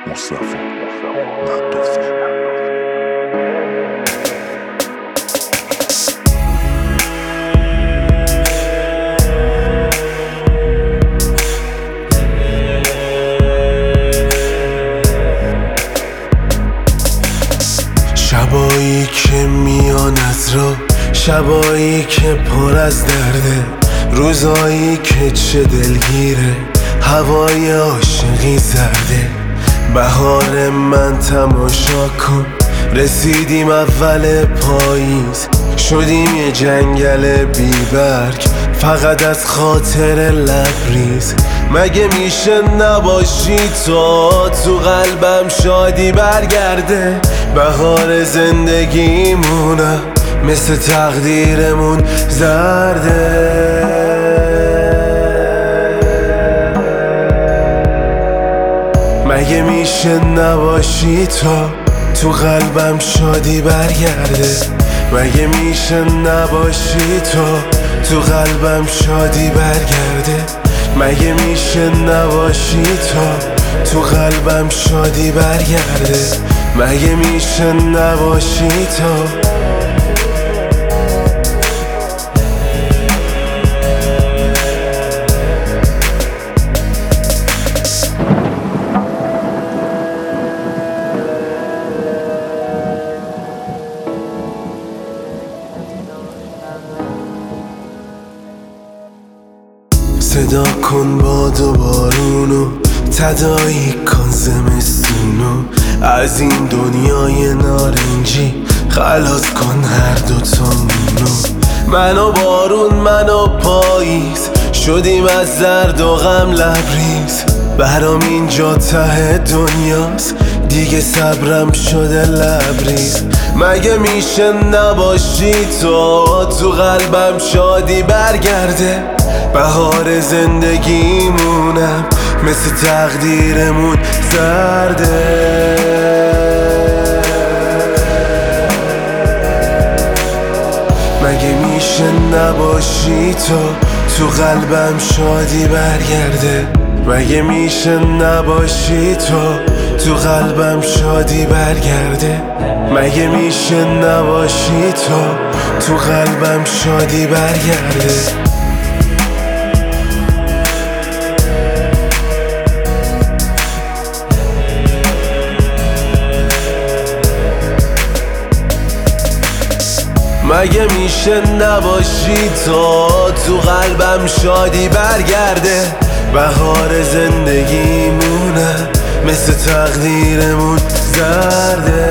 مصطفی ندافی. شبایی که میان از راه، شبایی که پر از درده، روزایی که چه دلگیره، هوای عاشقی زرده. بهار من تماشا کن، رسیدیم اول پاییز، شدیم یه جنگل بی برگ، فقط از خاطر لبریز. مگه میشه نباشی تو قلبم شادی برگرده؟ بهار زندگیمونم مثل تقدیرمون زرده. مگه میشه نباشی تو قلبم شادی برگرده؟ مگه میشه نباشی تو قلبم شادی برگرده؟ مگه میشه نباشی تو قلبم شادی برگرده؟ مگه میشه نباشی صدا کن باد و بارونو، تداعی کن زمستونو، از این دنیای نارنجی خلاص کن هر دوتامونو. من و بارون، من و پاییز، شدیم از درد و غم لبریز. برام اینجا ته دنیاست، دیگه صبرم شده لبریز. مگه میشه نباشی تو قلبم شادی برگرده؟ بهار زندگیمونم مثل تقدیرمون زرده. مگه میشه نباشی تو قلبم شادی برگرده؟ مگه میشه نباشی تو قلبم شادی برگرده؟ مگه میشه نباشی تو قلبم شادی برگرده؟ مگه میشه نباشی تو قلبم شادی برگرده؟ بهار زندگیمونه مثل تقدیرمون زرده.